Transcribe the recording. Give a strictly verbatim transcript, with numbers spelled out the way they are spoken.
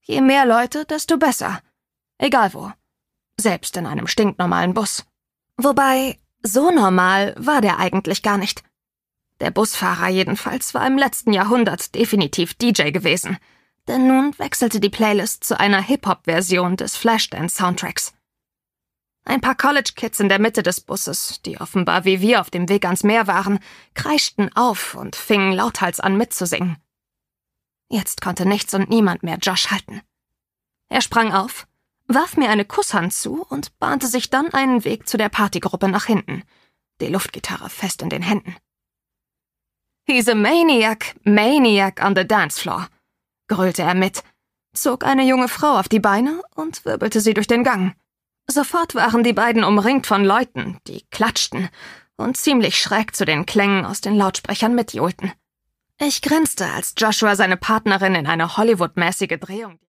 Je mehr Leute, desto besser. Egal wo. Selbst in einem stinknormalen Bus. Wobei, so normal war der eigentlich gar nicht. Der Busfahrer jedenfalls war im letzten Jahrhundert definitiv D J gewesen. Denn nun wechselte die Playlist zu einer Hip-Hop-Version des Flashdance-Soundtracks. Ein paar College-Kids in der Mitte des Busses, die offenbar wie wir auf dem Weg ans Meer waren, kreischten auf und fingen lauthals an mitzusingen. Jetzt konnte nichts und niemand mehr Josh halten. Er sprang auf, warf mir eine Kusshand zu und bahnte sich dann einen Weg zu der Partygruppe nach hinten, die Luftgitarre fest in den Händen. »He's a maniac, maniac on the dance floor«, grölte er mit, zog eine junge Frau auf die Beine und wirbelte sie durch den Gang. Sofort waren die beiden umringt von Leuten, die klatschten und ziemlich schräg zu den Klängen aus den Lautsprechern mitjohlten. Ich grinste, als Joshua seine Partnerin in eine Hollywood-mäßige Drehung